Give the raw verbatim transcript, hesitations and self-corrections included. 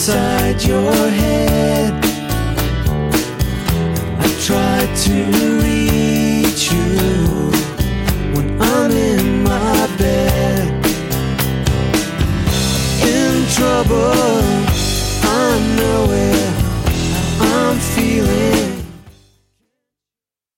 inside your head. I try to reach you when I'm in my bed. In trouble, I know it. I'm feeling